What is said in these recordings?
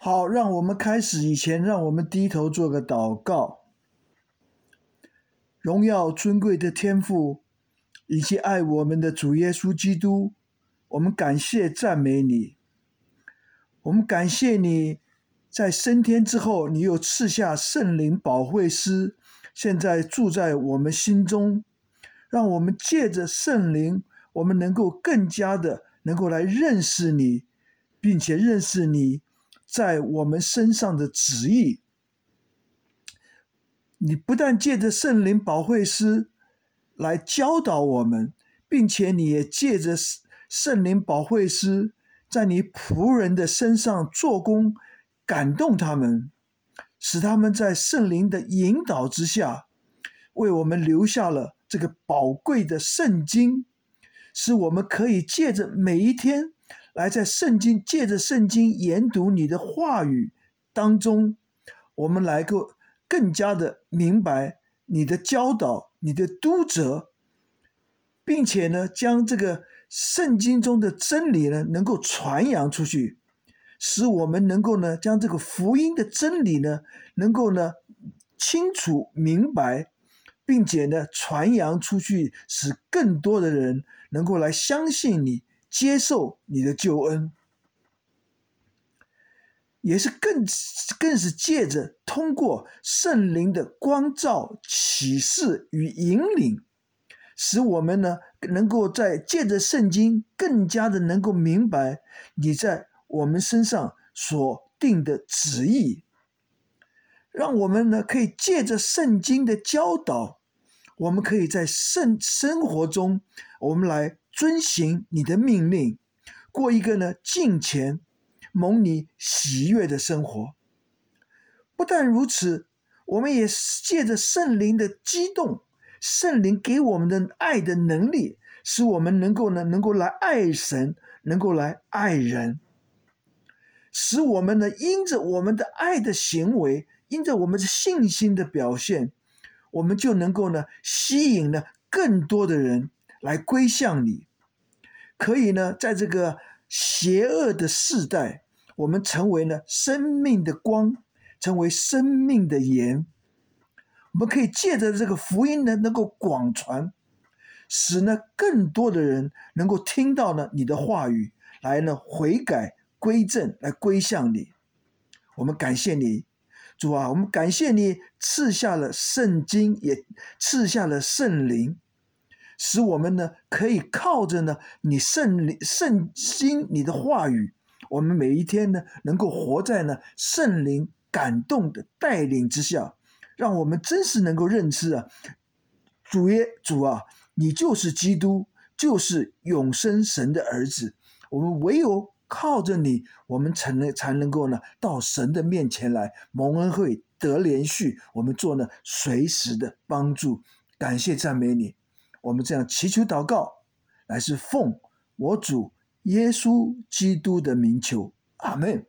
好，让我们开始以前，让我们低头做个祷告。荣耀尊贵的天父，以及爱我们的主耶稣基督，我们感谢赞美你。我们感谢你在升天之后，你又赐下圣灵保惠师，现在住在我们心中，让我们借着圣灵，我们能够更加的能够来认识你，并且认识你在我们身上的旨意。你不但借着圣灵保惠师来教导我们，并且你也借着圣灵保惠师在你仆人的身上做工，感动他们，使他们在圣灵的引导之下，为我们留下了这个宝贵的圣经，使我们可以借着每一天来在借着圣经研读你的话语当中，我们来够更加的明白你的教导，你的督责，并且呢，将这个圣经中的真理呢，能够传扬出去，使我们能够呢，将这个福音的真理呢，能够呢，清楚明白，并且呢，传扬出去，使更多的人能够来相信你，接受你的救恩。也是更是借着通过圣灵的光照、启示与引领，使我们呢能够借着圣经更加的能够明白你在我们身上所定的旨意，让我们呢可以借着圣经的教导，我们可以在生活中，我们来遵行你的命令，过一个呢敬虔蒙你喜悦的生活。不但如此，我们也借着圣灵的激动，圣灵给我们的爱的能力，使我们能够来爱神，能够来爱人，使我们呢因着我们的爱的行为，因着我们的信心的表现，我们就能够呢吸引了更多的人来归向你，可以呢在这个邪恶的世代，我们成为了生命的光，成为生命的盐。我们可以借着这个福音呢，能够广传，使呢更多的人能够听到呢你的话语，来呢悔改归正，来归向你。我们感谢你，主啊，我们感谢你赐下了圣经，也赐下了圣灵，使我们呢可以靠着呢你圣经你的话语，我们每一天呢能够活在呢圣灵感动的带领之下，让我们真是能够认知啊，主啊，你就是基督，就是永生神的儿子。我们唯有靠着你，我们才能够呢到神的面前来蒙恩惠得连续，我们做呢随时的帮助。感谢赞美你，我们这样祈求祷告，乃是奉我主耶稣基督的名求，阿们。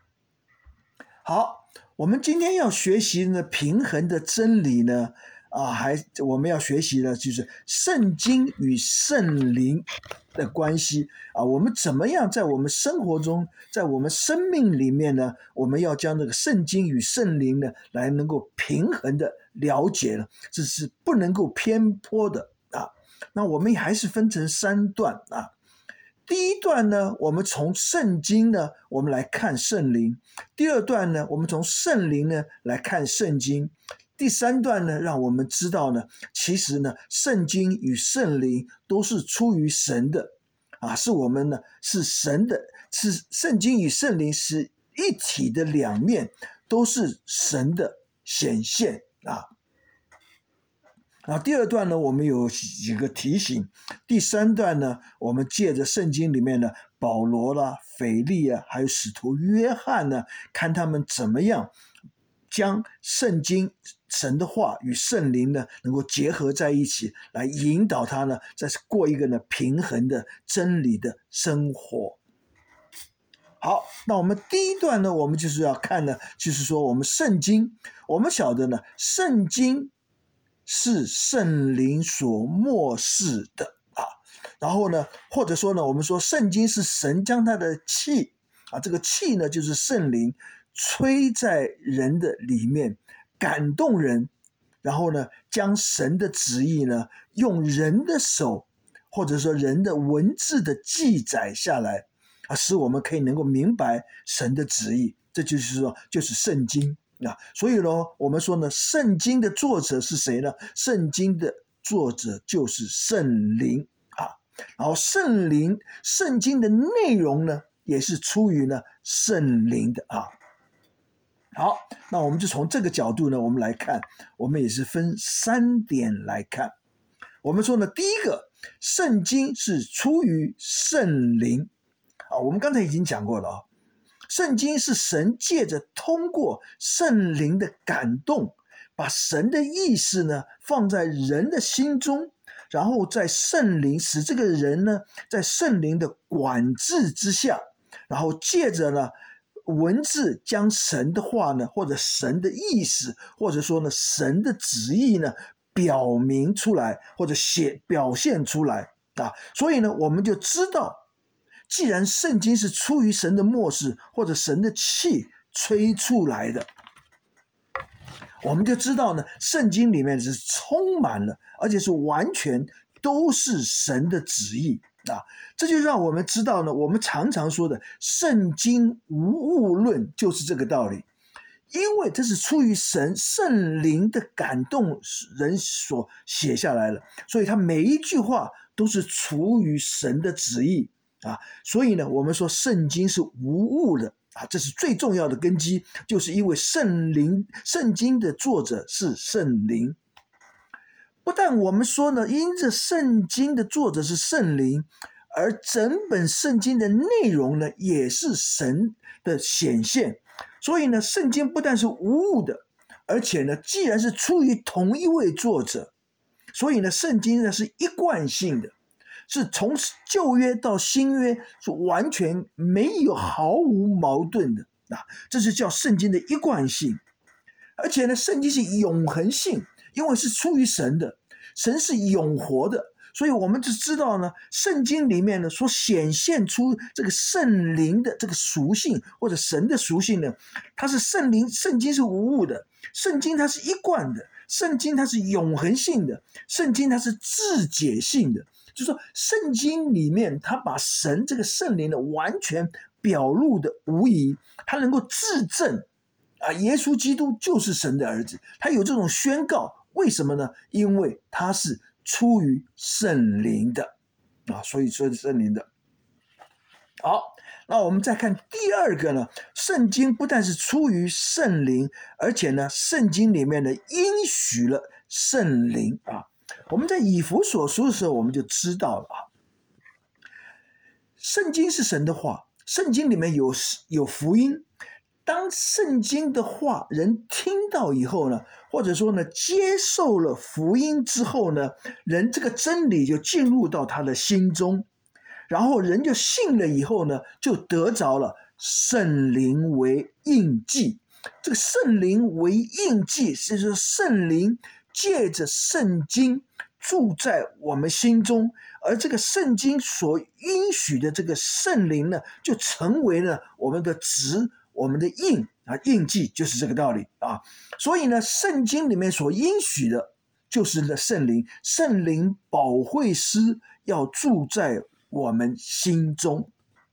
好，我们今天要学习呢平衡的真理呢，我们要学习的就是圣经与圣灵的关系啊，我们怎么样在我们生活中，在我们生命里面呢，我们要将这个圣经与圣灵呢，来能够平衡的了解了，这是不能够偏颇的啊。那我们还是分成3段啊。第一段呢，我们从圣经呢，我们来看圣灵；第二段呢，我们从圣灵呢来看圣经；第三段呢，让我们知道呢，其实呢，圣经与圣灵都是出于神的啊，是我们呢是神的，是圣经与圣灵是一体的两面，都是神的显现啊。然后第二段呢，我们有几个提醒；第三段呢，我们借着圣经里面的保罗啦、腓利啊，还有使徒约翰呢，看他们怎么样将圣经神的话与圣灵呢能够结合在一起，来引导他呢，再过一个呢平衡的真理的生活。好，那我们第一段呢，我们就是要看呢，就是说我们圣经，我们晓得呢，圣经是圣灵所默示的啊。然后呢，或者说呢，我们说圣经是神将他的气这个气呢就是圣灵吹在人的里面，感动人，然后呢将神的旨意呢用人的手或者说人的文字的记载下来，使我们可以能够明白神的旨意。这就是说就是圣经所以呢我们说呢，圣经的作者是谁呢？圣经的作者就是圣灵然后圣经的内容呢也是出于呢圣灵的好，那我们就从这个角度呢我们来看，我们也是分3点来看。我们说呢，第一个，圣经是出于圣灵我们刚才已经讲过了圣经是神借着通过圣灵的感动，把神的意思呢放在人的心中，然后在圣灵使这个人呢在圣灵的管制之下，然后借着呢文字将神的话呢或者神的意思或者说呢神的旨意呢表明出来，或者表现出来所以呢我们就知道，既然圣经是出于神的默示或者神的气吹出来的，我们就知道呢圣经里面是充满了，而且是完全都是神的旨意这就让我们知道呢，我们常常说的圣经无误论就是这个道理。因为这是出于圣灵的感动人所写下来了，所以他每一句话都是出于神的旨意所以呢我们说圣经是无误的这是最重要的根基，就是因为圣经的作者是圣灵。不但我们说呢，因着圣经的作者是圣灵，而整本圣经的内容呢也是神的显现。所以呢圣经不但是无误的，而且呢既然是出于同一位作者，所以呢圣经呢是一贯性的，是从旧约到新约是完全毫无矛盾的这是叫圣经的一贯性。而且呢圣经是永恒性，因为是出于神的，神是永活的，所以我们就知道呢圣经里面呢所显现出这个圣灵的这个属性或者神的属性呢，它是圣经是无误的，圣经它是一贯的，圣经它是永恒性的，圣经它是自解性的，就是说圣经里面它把神这个圣灵的完全表露的无疑，它能够自证耶稣基督就是神的儿子，他有这种宣告。为什么呢？因为他是出于圣灵的所以说是圣灵的。好，那我们再看第二个呢，圣经不但是出于圣灵，而且呢圣经里面呢应许了圣灵我们在以弗所书的时候我们就知道了圣经是神的话，圣经里面有福音。当圣经的话人听到以后呢，或者说呢接受了福音之后呢，人这个真理就进入到他的心中，然后人就信了以后呢，就得着了圣灵为印记。这个圣灵为印记是说圣灵借着圣经住在我们心中，而这个圣经所允许的这个圣灵呢，就成为了我们的我们的印记，就是这个道理所以呢圣经里面所应许的就是圣灵，圣灵保惠师要住在我们心中。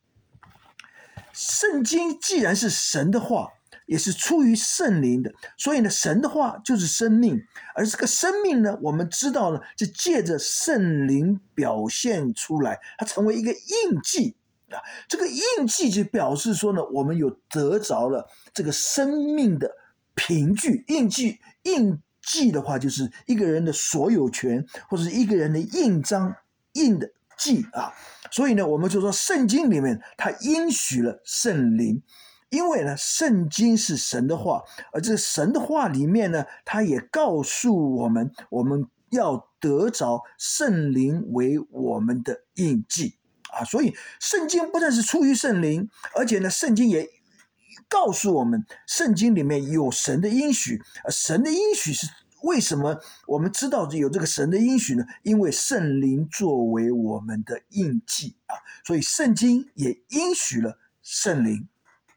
圣经既然是神的话，也是出于圣灵的，所以呢神的话就是生命，而这个生命呢我们知道呢是借着圣灵表现出来，它成为一个印记这个印记就表示说呢，我们有得着了这个生命的凭据。印记的话就是一个人的所有权，或者是一个人的印章印的记所以呢我们就说圣经里面它应许了圣灵，因为呢圣经是神的话，而这个神的话里面呢它也告诉我们，我们要得着圣灵为我们的印记所以圣经不但是出于圣灵，而且呢圣经也告诉我们圣经里面有神的应许。神的应许是为什么我们知道有这个神的应许呢？因为圣灵作为我们的印记所以圣经也应许了圣灵。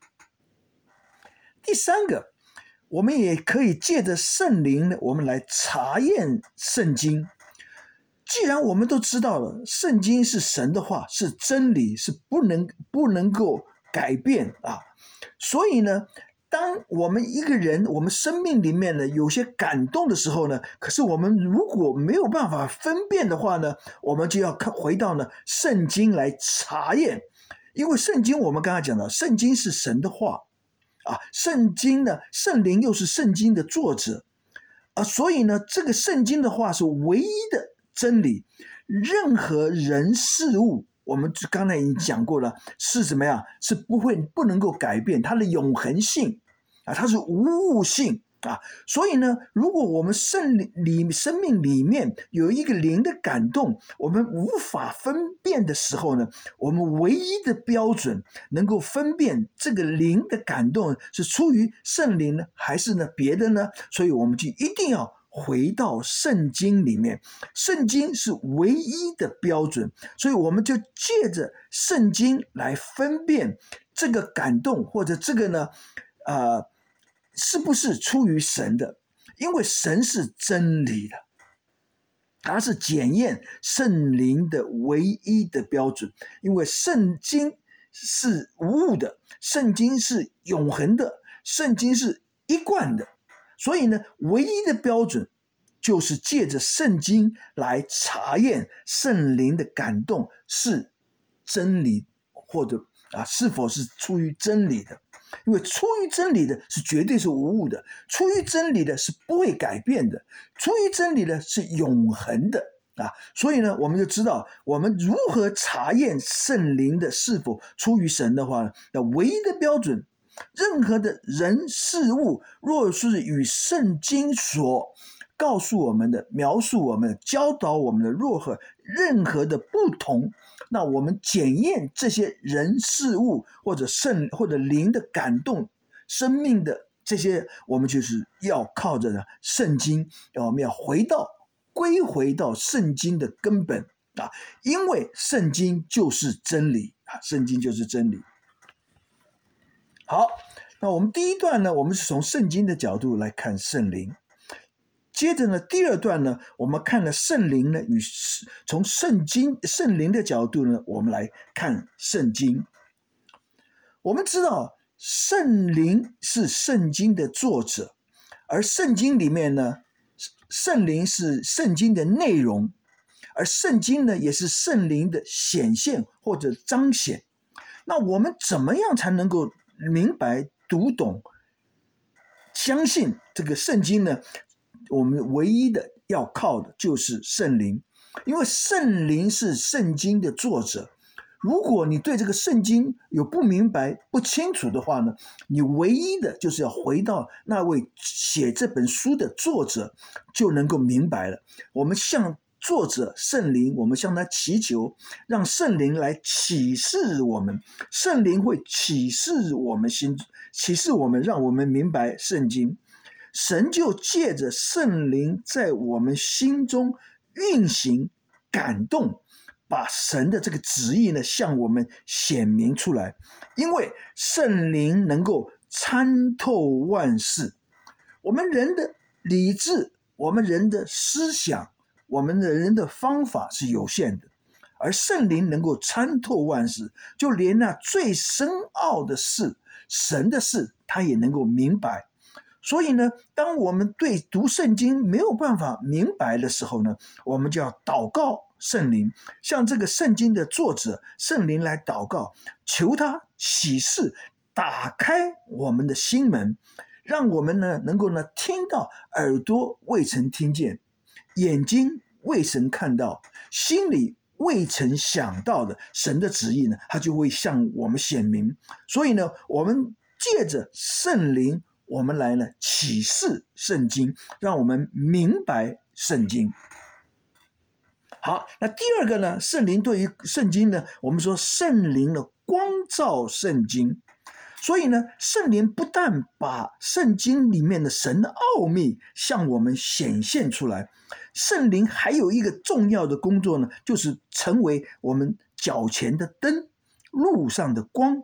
第三个，我们也可以借着圣灵呢，我们来查验圣经。既然我们都知道了，圣经是神的话，是真理，是不能够改变啊。所以呢，当我们一个人，我们生命里面呢有些感动的时候呢，可是我们如果没有办法分辨的话呢，我们就要回到呢圣经来查验。因为圣经我们刚才讲到，圣经是神的话啊，圣经呢，圣灵又是圣经的作者啊，所以呢，这个圣经的话是唯一的真理。任何人事物，我们刚才已经讲过了，是什么呀？是不能够改变它的永恒性啊，它是无物性啊。所以呢，如果我们生命里面有一个灵的感动，我们无法分辨的时候呢，我们唯一的标准能够分辨这个灵的感动是出于圣灵呢，还是呢别的呢？所以我们就一定要回到圣经里面，圣经是唯一的标准，所以我们就借着圣经来分辨这个感动或者这个呢，是不是出于神的？因为神是真理的，它是检验圣灵的唯一的标准。因为圣经是无误的，圣经是永恒的，圣经是一贯的。所以呢，唯一的标准就是借着圣经来查验圣灵的感动是真理，或者是否是出于真理的。因为出于真理的是绝对是无误的，出于真理的是不会改变的，出于真理的是永恒的啊。所以呢，我们就知道我们如何查验圣灵的是否出于神的话呢，那唯一的标准，任何的人事物若是与圣经所告诉我们的、描述我们的、教导我们的任何的不同，那我们检验这些人事物或者灵的感动生命的这些，我们就是要靠着呢圣经，我们要归回到圣经的根本啊，因为圣经就是真理啊，圣经就是真理。好，那我们第一段呢，我们是从圣经的角度来看圣灵。接着呢，第二段呢，我们看了圣灵呢，从圣灵的角度呢，我们来看圣经。我们知道圣灵是圣经的作者，而圣经里面呢，圣灵是圣经的内容，而圣经呢，也是圣灵的显现或者彰显。那我们怎么样才能够明白、读懂、相信这个圣经呢？我们唯一的要靠的就是圣灵，因为圣灵是圣经的作者。如果你对这个圣经有不明白、不清楚的话呢，你唯一的就是要回到那位写这本书的作者，就能够明白了。我们向作者圣灵，我们向他祈求，让圣灵来启示我们，圣灵会启示我们，让我们明白圣经。神就借着圣灵在我们心中运行感动，把神的这个旨意呢向我们显明出来。因为圣灵能够参透万事，我们人的理智，我们人的思想，我们的人的方法是有限的，而圣灵能够参透万事，就连那最深奥的事，神的事，他也能够明白。所以呢，当我们对读圣经没有办法明白的时候呢，我们就要祷告圣灵，向这个圣经的作者圣灵来祷告，求他启示，打开我们的心门，让我们呢能够呢听到耳朵未曾听见，眼睛未曾看到，心里未曾想到的神的旨意呢，他就会向我们显明。所以呢，我们借着圣灵，我们来呢启示圣经，让我们明白圣经。好，那第二个呢，圣灵对于圣经呢，我们说圣灵呢光照圣经。所以呢，圣灵不但把圣经里面的神的奥秘向我们显现出来，圣灵还有一个重要的工作呢，就是成为我们脚前的灯，路上的光，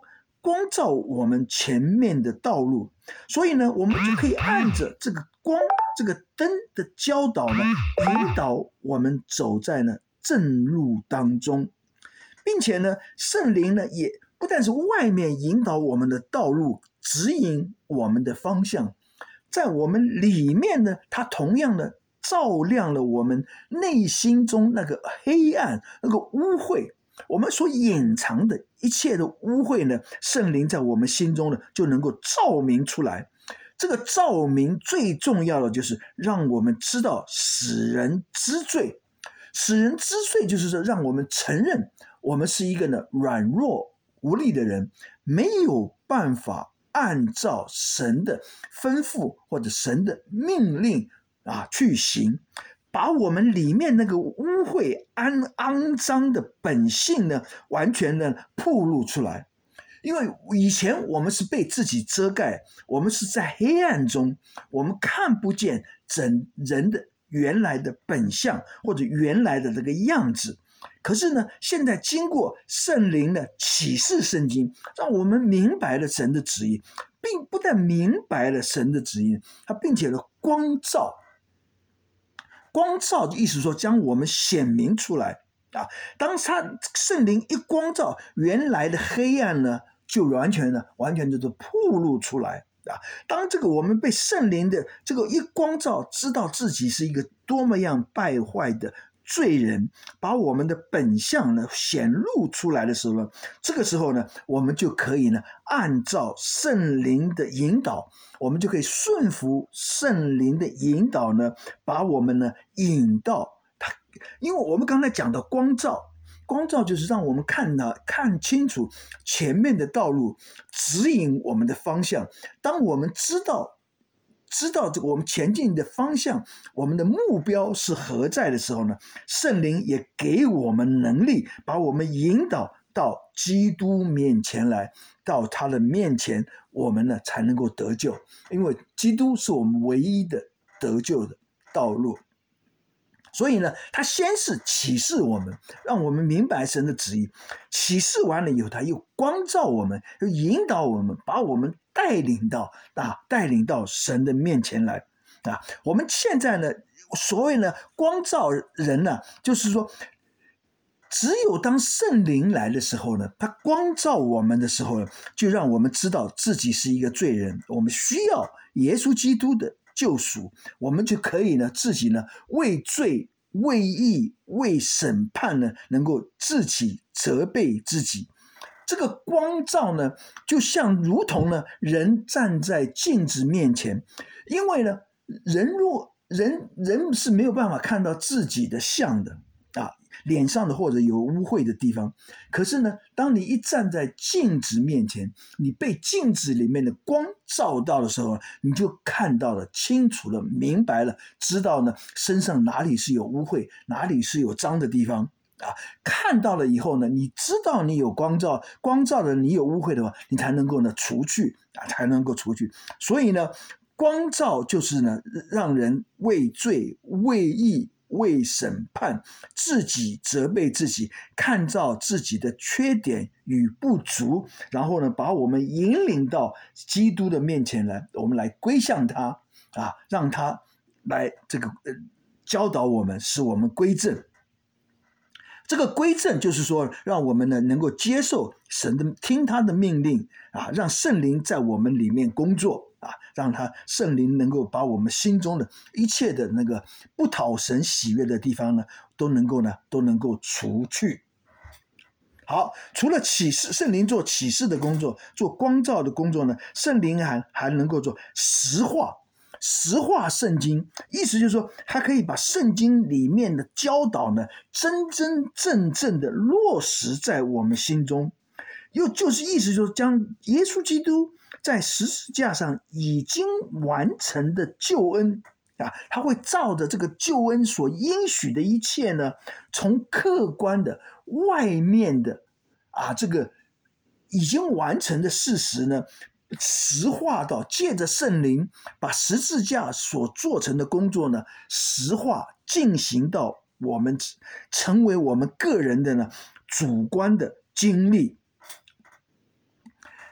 光照我们前面的道路，所以呢，我们就可以按着这个光、这个灯的教导呢，引导我们走在呢正路当中，并且呢，圣灵呢也不但是外面引导我们的道路，指引我们的方向，在我们里面呢，它同样的照亮了我们内心中那个黑暗、那个污秽。我们所隐藏的一切的污秽呢，圣灵在我们心中呢就能够照明出来。这个照明最重要的就是让我们知道使人知罪。使人知罪就是说，让我们承认我们是一个呢软弱无力的人，没有办法按照神的吩咐或者神的命令去行。把我们里面那个污秽、肮脏的本性呢，完全的暴露出来。因为以前我们是被自己遮盖，我们是在黑暗中，我们看不见人的原来的本相或者原来的这个样子。可是呢，现在经过圣灵的启示圣经，让我们明白了神的旨意，并不但明白了神的旨意，它并且呢光照。光照的意思说，将我们显明出来啊！当他圣灵一光照，原来的黑暗呢，就完全就是暴露出来啊！当这个我们被圣灵的这个一光照，知道自己是一个多么样败坏的罪人，把我们的本相呢显露出来的时候呢，这个时候呢，我们就可以呢按照圣灵的引导，我们就可以顺服圣灵的引导呢，把我们呢引到他。因为我们刚才讲的光照就是让我们看清楚前面的道路，指引我们的方向。当我们知道这个我们前进的方向，我们的目标是何在的时候呢，圣灵也给我们能力，把我们引导到基督面前来，到他的面前，我们呢才能够得救。因为基督是我们唯一的得救的道路。所以呢，他先是启示我们，让我们明白神的旨意，启示完了以后，他又光照我们，又引导我们，把我们带领到神的面前来啊！我们现在呢，所谓呢光照人呢，就是说，只有当圣灵来的时候呢，他光照我们的时候呢，就让我们知道自己是一个罪人，我们需要耶稣基督的救赎，我们就可以呢自己呢为罪、为义、为审判呢，能够自己责备自己。这个光照呢，就像如同呢人站在镜子面前，因为呢人是没有办法看到自己的像的啊，脸上的或者有污秽的地方。可是呢，当你一站在镜子面前，你被镜子里面的光照到的时候，你就看到了，清楚了，明白了，知道呢身上哪里是有污秽，哪里是有脏的地方啊。看到了以后呢，你知道你有光照的你有污秽的话，你才能够呢除去啊，才能够除去。所以呢，光照就是呢让人为罪、为义、为审判，自己责备自己，看到自己的缺点与不足，然后呢把我们引领到基督的面前来，我们来归向他啊，让他来教导我们，使我们归正。这个归正就是说，让我们呢能够接受神的，听他的命令啊，让圣灵在我们里面工作啊，让圣灵能够把我们心中的一切的那个不讨神喜悦的地方呢，都能够除去。好，除了圣灵做启示的工作，做光照的工作呢，圣灵还能够做实化圣经，意思就是说，它可以把圣经里面的教导呢，真真正正的落实在我们心中。又就是意思就是将耶稣基督在十字架上已经完成的救恩啊，他会照着这个救恩所应许的一切呢，从客观的外面的这个已经完成的事实呢，实化到，借着圣灵把十字架所做成的工作呢，实化进行到我们成为我们个人的呢主观的经历。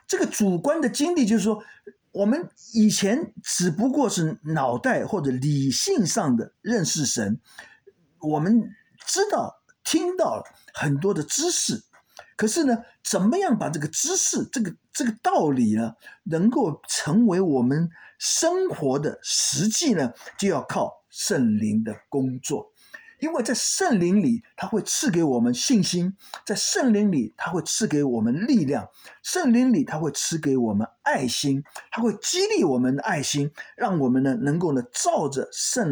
这个主观的经历就是说，我们以前只不过是脑袋或者理性上的认识神，我们知道听到了很多的知识，可是呢，怎么样把这个知识、这个道理呢，能够成为我们生活的实际呢，就要靠圣灵的工作。因为在圣灵里，他会赐给我们信心；在圣灵里，他会赐给我们力量；圣灵里，他会赐给我们爱心，他会激励我们的爱心，让我们呢能够呢照着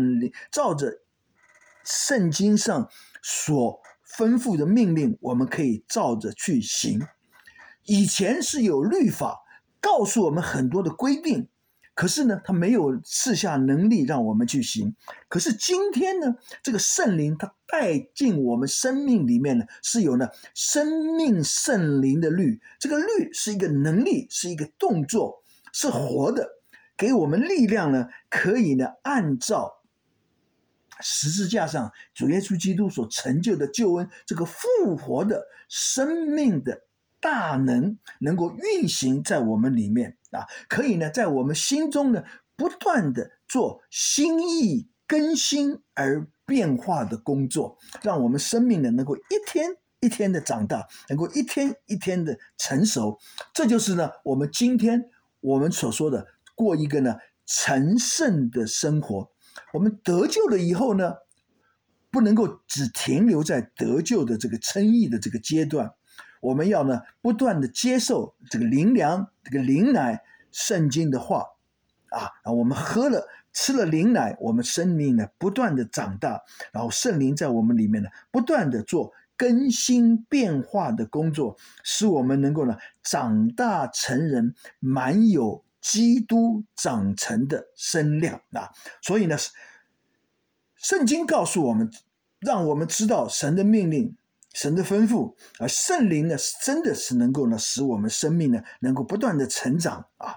圣经上所吩咐的命令，我们可以照着去行。以前是有律法告诉我们很多的规定，可是呢，他没有赐下能力让我们去行。可是今天呢，这个圣灵他带进我们生命里面呢，是有呢生命圣灵的律。这个律是一个能力，是一个动作，是活的，给我们力量呢，可以呢按照十字架上主耶稣基督所成就的救恩，这个复活的生命的大能能够运行在我们里面啊，可以呢在我们心中呢不断的做心意更新而变化的工作，让我们生命呢能够一天一天的长大，能够一天一天的成熟。这就是呢我们今天我们所说的过一个呢成圣的生活。我们得救了以后呢，不能够只停留在得救的这个称义的这个阶段，我们要呢不断的接受这个灵粮，这个灵奶，圣经的话啊，然后我们吃了灵奶，我们生命呢不断的长大，然后圣灵在我们里面呢不断的做更新变化的工作，使我们能够呢长大成人，满有基督长成的身量啊。所以呢，圣经告诉我们，让我们知道神的命令，神的吩咐，而圣灵呢真的是能够呢使我们生命呢能够不断的成长啊。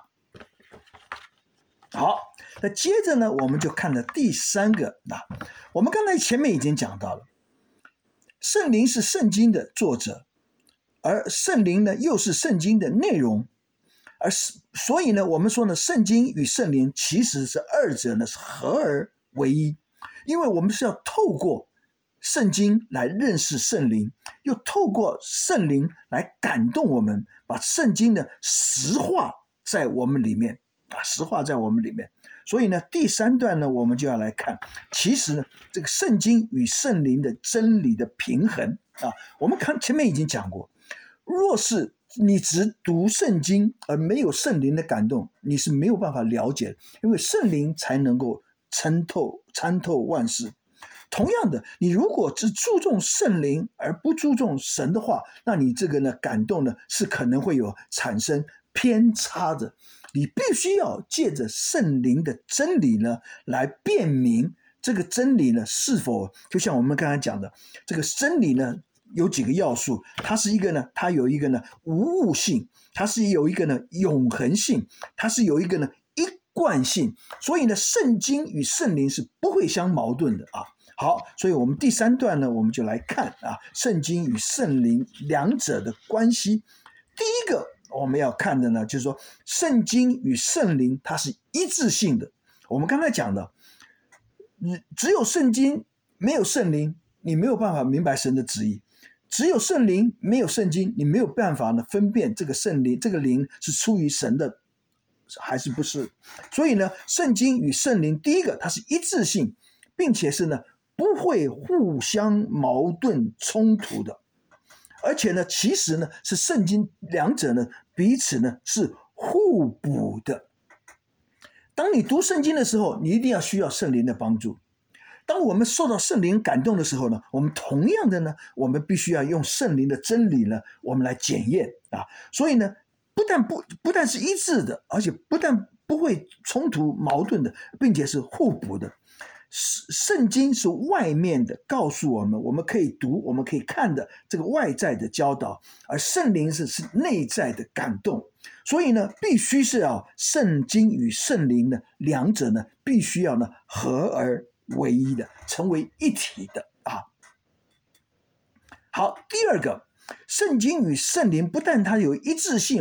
好，那接着呢我们就看了第三个啊，我们刚才前面已经讲到了，圣灵是圣经的作者，而圣灵呢又是圣经的内容，所以呢我们说呢圣经与圣灵其实是二者呢是合而为一，因为我们是要透过圣经来认识圣灵，又透过圣灵来感动我们，把圣经呢实化在我们里面啊，实化在我们里面。所以呢第三段呢我们就要来看，其实呢这个圣经与圣灵的真理的平衡啊，我们看前面已经讲过，若是你只读圣经而没有圣灵的感动，你是没有办法了解，因为圣灵才能够参透万事。同样的，你如果只注重圣灵而不注重神的话，那你这个呢感动呢是可能会有产生偏差的。你必须要借着圣灵的真理呢来辨明这个真理呢是否，就像我们刚才讲的，这个真理呢有几个要素，它是一个呢，它有一个呢无误性，它是有一个呢永恒性，它是有一个呢一贯性，所以呢圣经与圣灵是不会相矛盾的啊。好，所以我们第三段呢我们就来看啊圣经与圣灵两者的关系。第一个我们要看的呢就是说圣经与圣灵它是一致性的。我们刚才讲的，只有圣经没有圣灵，你没有办法明白神的旨意，只有圣灵没有圣经，你没有办法呢分辨这个圣灵这个灵是出于神的还是不是。所以呢圣经与圣灵第一个它是一致性，并且是呢不会互相矛盾冲突的，而且呢其实呢是圣经两者呢彼此呢是互补的。当你读圣经的时候，你一定要需要圣灵的帮助。当我们受到圣灵感动的时候呢，我们同样的呢，我们必须要用圣灵的真理呢，我们来检验啊。所以呢，不但是一致的，而且不但不会冲突矛盾的，并且是互补的。圣经是外面的告诉我们，我们可以读，我们可以看的这个外在的教导，而圣灵是内在的感动。所以呢，必须是要圣经与圣灵呢两者呢必须要呢合而为一的，成为一体的啊。好，第二个，圣经与圣灵不但它有一致性，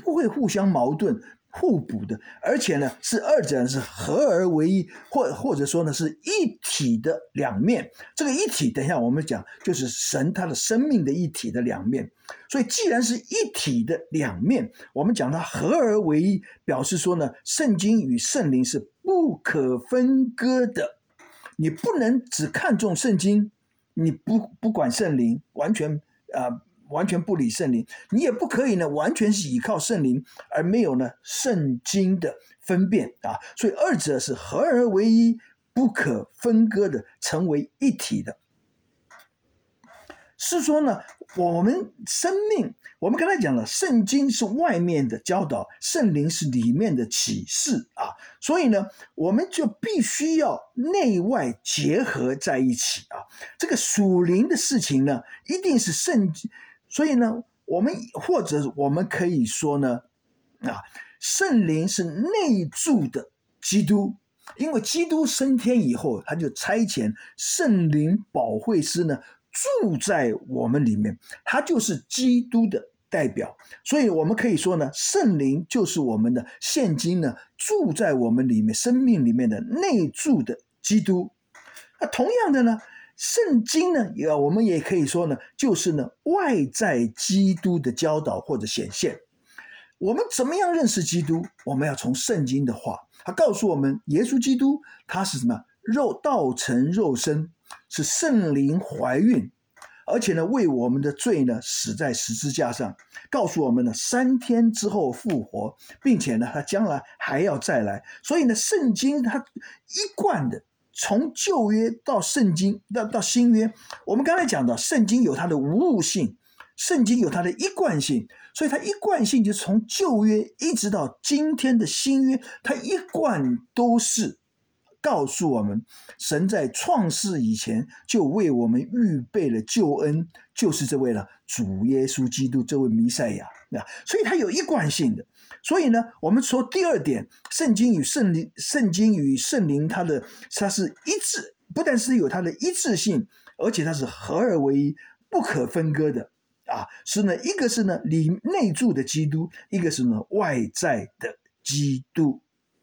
不会互相矛盾互补的，而且呢是二者是合而为一，或者说呢是一体的两面。这个一体等一下我们讲就是神他的生命的一体的两面。所以既然是一体的两面，我们讲它合而为一，表示说呢圣经与圣灵是不可分割的。你不能只看重圣经，你不管圣灵，完全不理圣灵，你也不可以呢完全是依靠圣灵而没有呢圣经的分辨啊。所以二者是合而为一，不可分割的，成为一体的。是说呢，我们生命，我们刚才讲了，圣经是外面的教导，圣灵是里面的启示啊，所以呢，我们就必须要内外结合在一起啊。这个属灵的事情呢，一定是圣经，所以呢，我们可以说呢，圣灵是内住的基督。因为基督升天以后，他就差遣圣灵保惠师呢住在我们里面，他就是基督的代表。所以我们可以说呢，圣灵就是我们的现今呢住在我们里面生命里面的内住的基督。同样的呢，圣经呢我们也可以说呢，就是呢外在基督的教导或者显现。我们怎么样认识基督？我们要从圣经的话，他告诉我们，耶稣基督他是什么？道成肉身，是圣灵怀孕，而且呢为我们的罪呢死在十字架上，告诉我们呢3天之后复活，并且呢他将来还要再来。所以呢圣经它一贯的从旧约到圣经到新约，我们刚才讲到圣经有它的无误性，圣经有它的一贯性，所以它一贯性就是从旧约一直到今天的新约，它一贯都是告诉我们，神在创世以前就为我们预备了救恩，就是这位了主耶稣基督，这位弥赛亚。所以它有一贯性的。所以呢，我们说第二点，圣经与圣灵它是一致，不但是有它的一致性，而且它是合而为一，不可分割的。是呢，一个是呢内住的基督，一个是呢外在的基督。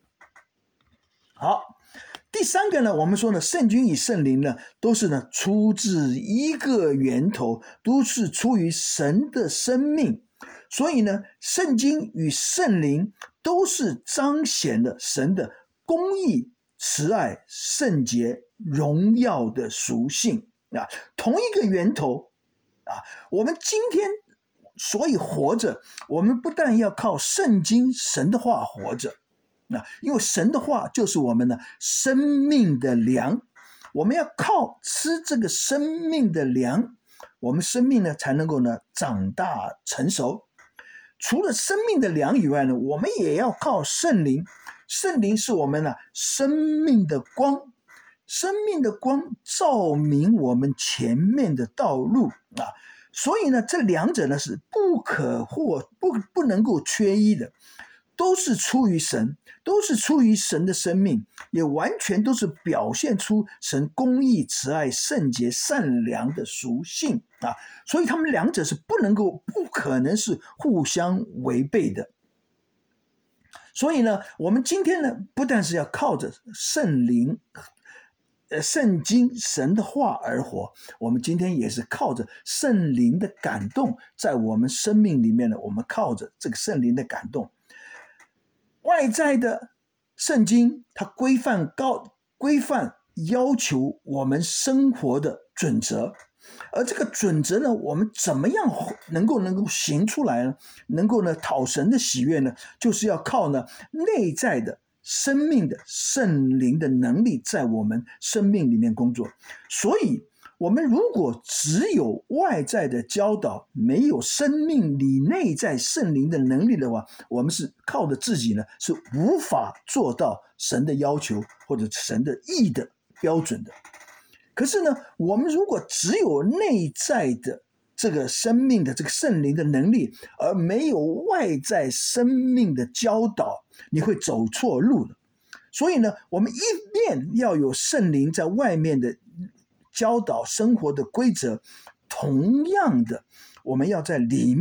好，第三个呢，我们说呢，圣经与圣灵呢，都是呢出自一个源头，都是出于神的生命。所以呢，圣经与圣灵都是彰显了神的公义、慈爱、圣洁、荣耀的属性同一个源头我们今天所以活着，我们不但要靠圣经神的话活着因为神的话就是我们的生命的粮，我们要靠吃这个生命的粮，我们生命呢才能够呢长大成熟。除了生命的粮以外呢，我们也要靠圣灵，圣灵是我们生命的光，生命的光照明我们前面的道路所以呢，这两者呢是不能够缺一的，都是出于神，都是出于神的生命，也完全都是表现出神公义、慈爱、圣洁、善良的属性所以他们两者是不可能是互相违背的。所以呢，我们今天呢，不但是要靠着圣灵、圣经神的话而活，我们今天也是靠着圣灵的感动，在我们生命里面呢，我们靠着这个圣灵的感动。外在的圣经它规范要求我们生活的准则，而这个准则呢，我们怎么样能够行出来呢？能够呢讨神的喜悦呢？就是要靠呢内在的生命的圣灵的能力在我们生命里面工作。所以我们如果只有外在的教导，没有生命里内在圣灵的能力的话，我们是靠着自己呢是无法做到神的要求或者神的义的标准的。可是呢，我们如果只有内在的这个生命的这个圣灵的能力，而没有外在生命的教导，你会走错路的。所以呢，我们一面要有圣灵在外面的教导生活的规则，同样的，我们要在里面，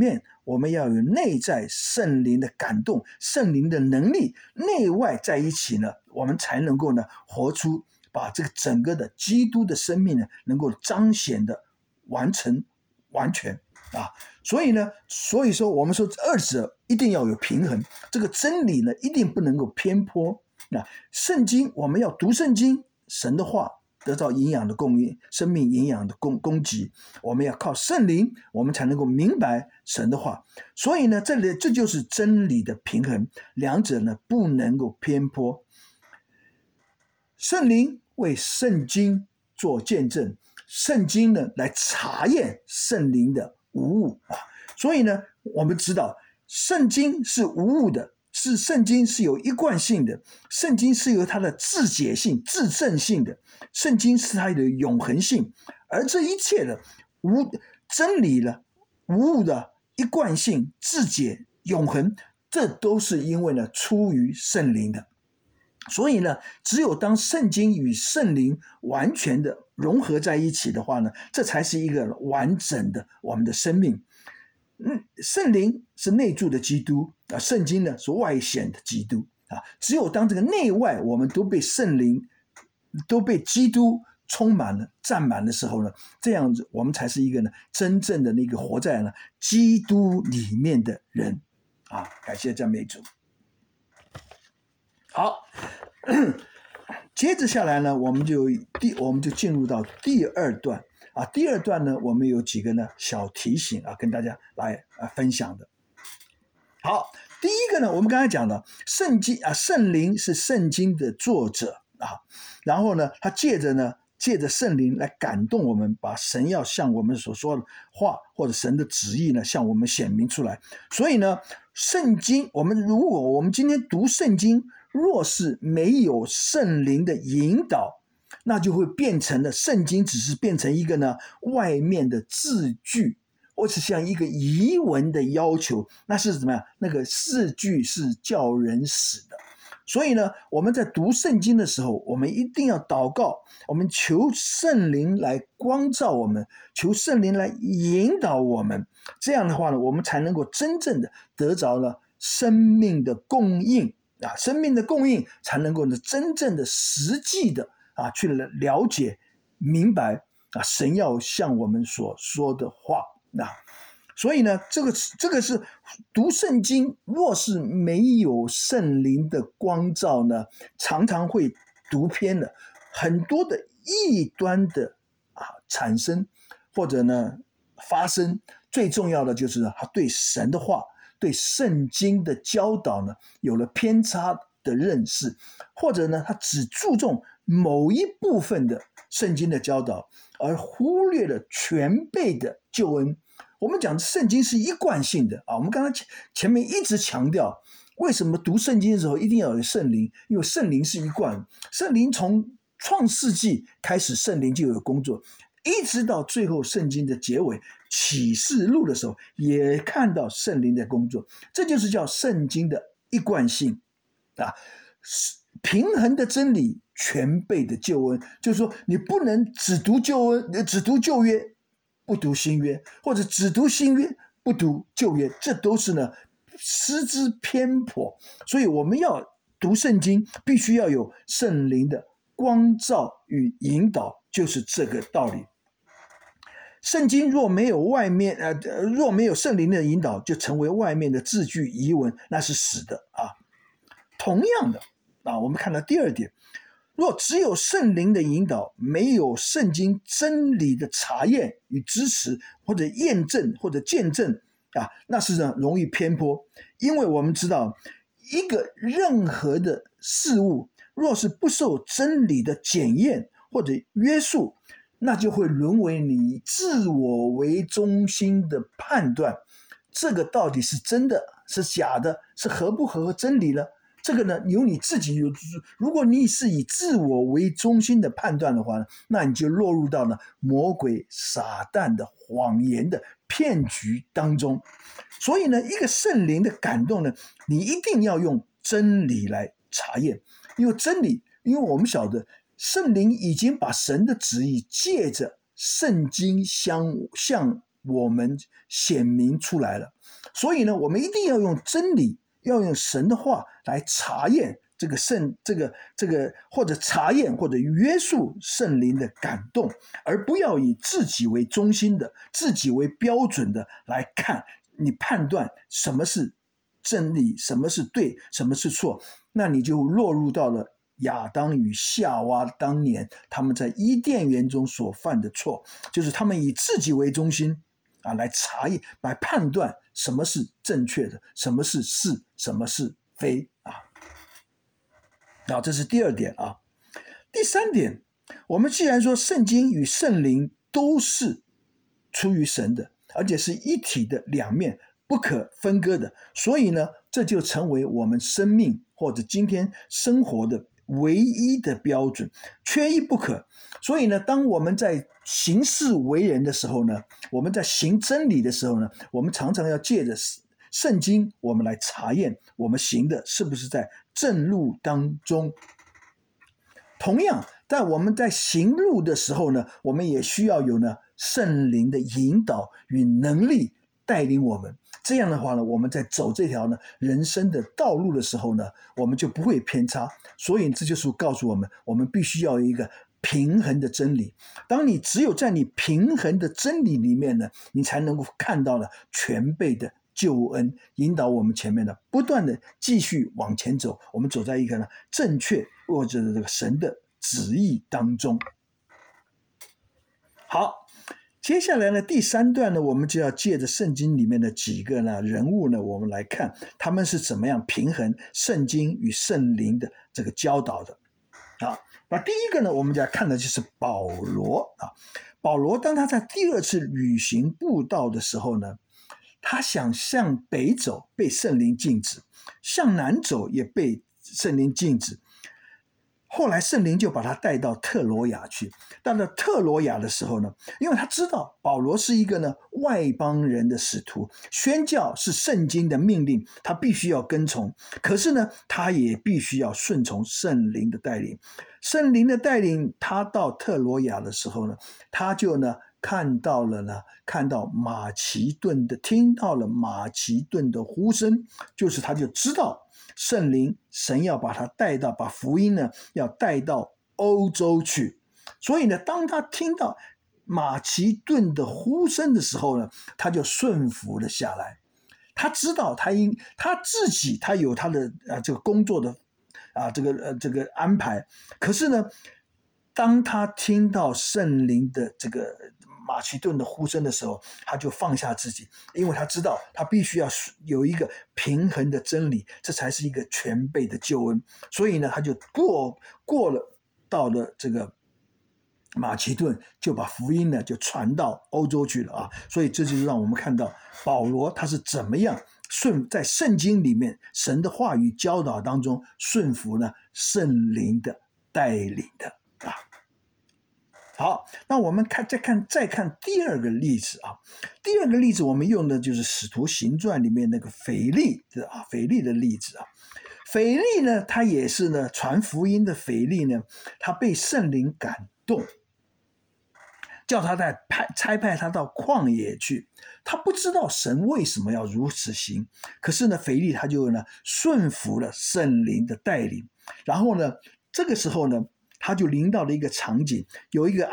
我们要有内在圣灵的感动，圣灵的能力，内外在一起呢，我们才能够呢活出把这个整个的基督的生命呢能够彰显的完成完全啊。所以说我们说二者一定要有平衡，这个真理呢一定不能够偏颇。圣经我们要读圣经，神的话得到营养的供应，生命营养的供给，我们要靠圣灵，我们才能够明白神的话。所以呢，这就是真理的平衡，两者呢不能够偏颇。圣灵为圣经做见证，圣经呢来查验圣灵的无误啊。所以呢，我们知道圣经是无误的，圣经是有一贯性的，圣经是有它的自解性、自证性的，圣经是它的永恒性，而这一切的真理的无误的一贯性、自解、永恒，这都是因为呢出于圣灵的。所以呢，只有当圣经与圣灵完全的融合在一起的话呢，这才是一个完整的我们的生命。圣灵是内住的基督啊，圣经呢是外显的基督啊。只有当这个内外我们都被圣灵、都被基督充满了、占满的时候呢，这样子我们才是一个呢真正的那个活在呢基督里面的人啊。感谢赞美主。好，接着下来呢，我们就进入到第二段啊。第二段呢，我们有几个呢小提醒啊，跟大家来分享的。好，第一个呢，我们刚才讲了，圣灵是圣经的作者啊，然后呢，他借着圣灵来感动我们，把神要向我们所说的话或者神的旨意呢，向我们显明出来。所以呢，圣经如果我们今天读圣经，若是没有圣灵的引导，那就会变成了圣经只是变成一个呢外面的字句，或是像一个遗文的要求，那是怎么样？那个字句是叫人死的。所以呢，我们在读圣经的时候，我们一定要祷告，我们求圣灵来光照我们，求圣灵来引导我们。这样的话呢，我们才能够真正的得着了生命的供应啊，生命的供应才能够呢真正的实际的啊去了解明白啊神要向我们所说的话啊。所以呢，这个是读圣经，若是没有圣灵的光照呢，常常会读偏了，很多的异端的产生或者呢发生。最重要的就是他对神的话、对圣经的教导呢有了偏差的认识，或者呢他只注重某一部分的圣经的教导，而忽略了全备的救恩。我们讲圣经是一贯性的啊，我们刚才前面一直强调，为什么读圣经的时候一定要有圣灵？因为圣灵是一贯，圣灵从创世纪开始，圣灵就有工作，一直到最后圣经的结尾启示录的时候，也看到圣灵的工作，这就是叫圣经的一贯性啊，平衡的真理，全备的救恩，就是说你不能只读救恩，只读旧约，不读新约，或者只读新约不读旧约，这都是呢失之偏颇。所以我们要读圣经，必须要有圣灵的光照与引导，就是这个道理。圣经若没有圣灵的引导，就成为外面的字句遗文，那是死的啊。同样的啊，我们看到第二点，若只有圣灵的引导，没有圣经真理的查验与支持，或者验证或者见证啊，那是呢容易偏颇。因为我们知道，任何的事物，若是不受真理的检验或者约束，那就会沦为你自我为中心的判断，这个到底是真的是假的，是合不合真理呢？这个呢，由你自己如果你是以自我为中心的判断的话呢，那你就落入到了魔鬼撒旦的谎言的骗局当中。所以呢，一个圣灵的感动呢，你一定要用真理来查验，因为真理，因为我们晓得圣灵已经把神的旨意借着圣经向我们显明出来了。 所以呢，我们一定要用真理，要用神的话来查验或者查验或者约束圣灵的感动，而不要以自己为中心的、自己为标准的来看，你判断什么是真理，什么是对，什么是错，那你就落入到了亚当与夏娃当年他们在伊甸园中所犯的错，就是他们以自己为中心来查验、来判断什么是正确的，什么是是，什么是非这是第二点第三点，我们既然说圣经与圣灵都是出于神的，而且是一体的两面，不可分割的，所以呢，这就成为我们生命或者今天生活的唯一的标准，缺一不可。所以呢，当我们在行事为人的时候呢，我们在行真理的时候呢，我们常常要借着圣经，我们来查验我们行的是不是在正路当中。同样，在我们在行路的时候呢，我们也需要有圣灵的引导与能力带领我们。这样的话呢，我们在走这条人生的道路的时候呢，我们就不会偏差。所以这就是告诉我们，我们必须要有一个平衡的真理。当你只有在你平衡的真理里面呢，你才能够看到了全备的救恩，引导我们前面不断的继续往前走，我们走在一个正确或者这个神的旨意当中。好，接下来第三段我们就要借着圣经里面的几个人物我们来看他们是怎么样平衡圣经与圣灵的这个教导的那第一个我们就要看的就是保罗保罗当他在第二次旅行布道的时候呢，他想向北走，被圣灵禁止；向南走也被圣灵禁止。后来圣灵就把他带到特罗亚去。到了特罗亚的时候呢，因为他知道保罗是一个外邦人的使徒，宣教是圣经的命令，他必须要跟从。可是呢，他也必须要顺从圣灵的带领。圣灵的带领他到特罗亚的时候呢，他就看到马其顿的，听到了马其顿的呼声，就是他就知道圣灵神要把他带到，把福音要带到欧洲去。所以呢，当他听到马其顿的呼声的时候呢，他就顺服了下来。他知道他自己有他的这个工作的这个安排，可是呢，当他听到圣灵的这个马其顿的呼声的时候，他就放下自己，因为他知道他必须要有一个平衡的真理，这才是一个全备的救恩。所以呢，他就过了到了这个马其顿，就把福音就传到欧洲去了所以这就让我们看到保罗他是怎么样在圣经里面神的话语教导当中顺服圣灵的带领的好，那我们再看第二个例子第二个例子我们用的就是使徒行传里面那个腓利的例子腓利呢，他也是传福音的腓利呢，他被圣灵感动，叫他差派他到旷野去。他不知道神为什么要如此行，可是腓利他就顺服了圣灵的带领。然后呢，这个时候呢，他就临到了一个场景，有一个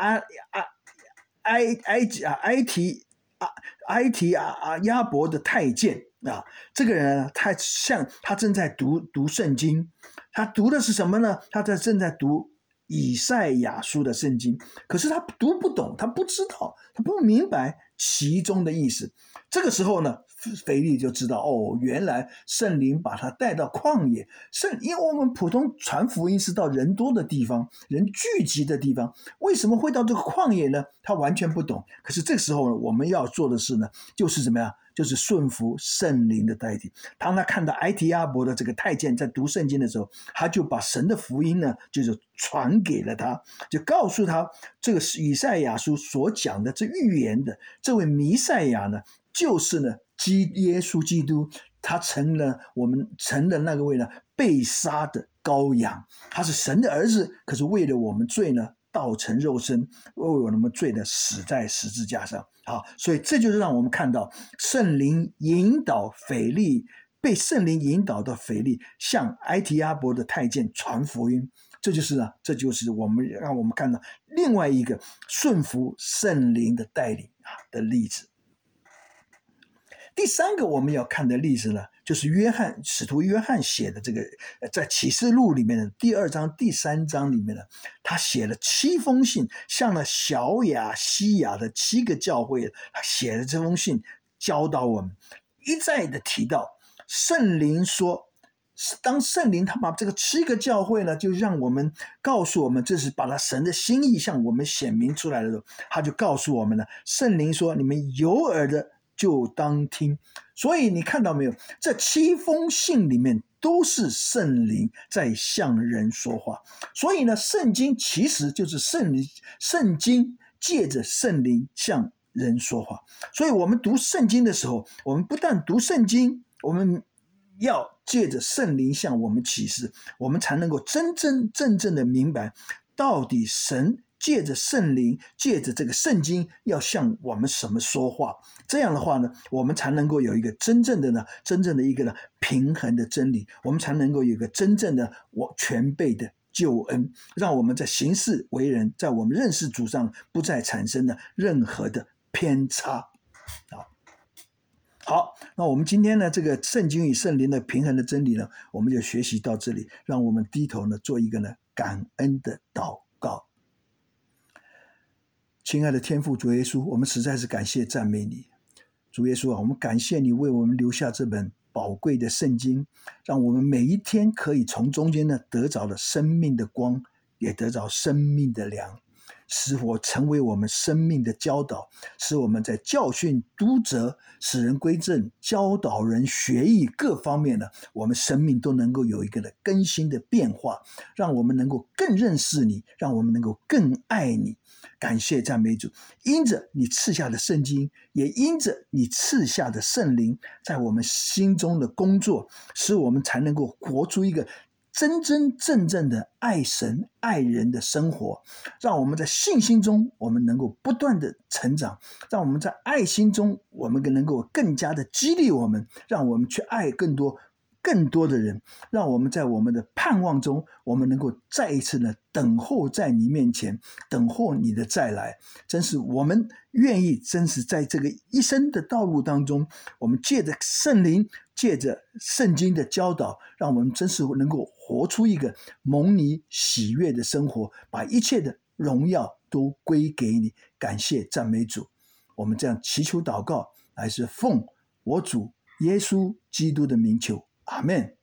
埃提亚伯的太监这个人他正在读圣经，他读的是什么呢？他正在读以赛亚书的圣经，可是他读不懂，他不知道，他不明白其中的意思。这个时候呢，腓利就知道原来圣灵把他带到旷野。因为我们普通传福音是到人多的地方，人聚集的地方，为什么会到这个旷野呢？他完全不懂。可是这个时候我们要做的事就是怎么样？就是顺服圣灵的带领。当他看到埃提亚伯的这个太监在读圣经的时候，他就把神的福音就是传给了他，就告诉他这个以赛亚书所讲的这预言的这位弥赛亚就是耶稣基督，他成了那个位被杀的羔羊，他是神的儿子，可是为了我们罪道成肉身，为我们罪的死在十字架上。好，所以这就是让我们看到圣灵引导腓利，被圣灵引导的腓利向埃提阿伯的太监传福音。这就是让我们看到另外一个顺服圣灵的带领的例子。第三个我们要看的例子呢，就是使徒约翰写的这个，在启示录里面的第2章、第3章里面呢，他写了7封信，向了小亚细亚的7个教会，他写了这封信，教导我们，一再的提到圣灵说，当圣灵他把这个7个教会呢，就让我们告诉我们，这是把他神的心意向我们显明出来的时候，他就告诉我们了，圣灵说，你们有耳的就当听。所以你看到没有，这7封信里面都是圣灵在向人说话。所以呢，圣经其实就是圣经借着圣灵向人说话。所以我们读圣经的时候，我们不但读圣经，我们要借着圣灵向我们启示，我们才能够真正的明白，到底神借着圣灵，借着这个圣经要向我们什么说话。这样的话呢，我们才能够有一个真正的一个平衡的真理，我们才能够有一个真正的全备的救恩，让我们在行事为人，在我们认识主上不再产生的任何的偏差。好，那我们今天呢，这个圣经与圣灵的平衡的真理呢，我们就学习到这里，让我们低头呢，做一个感恩的祷告。亲爱的天父主耶稣，我们实在是感谢赞美你。主耶稣啊，我们感谢你为我们留下这本宝贵的圣经，让我们每一天可以从中间呢得着了生命的光，也得着生命的粮，使我成为我们生命的教导，使我们在教训、督责、使人归正、教导人学艺各方面呢，我们生命都能够有一个更新的变化，让我们能够更认识你，让我们能够更爱你。感谢赞美主，因着你赐下的圣经，也因着你赐下的圣灵在我们心中的工作，使我们才能够活出一个真正的爱神爱人的生活，让我们在信心中我们能够不断的成长，让我们在爱心中我们能够更加的激励我们，让我们去爱更多的人，让我们在我们的盼望中，我们能够再一次等候在你面前，等候你的再来。真是我们愿意，真是在这个一生的道路当中，我们借着圣灵，借着圣经的教导，让我们真是能够活出一个蒙你喜悦的生活，把一切的荣耀都归给你。感谢赞美主，我们这样祈求祷告，还是奉我主耶稣基督的名求，阿们。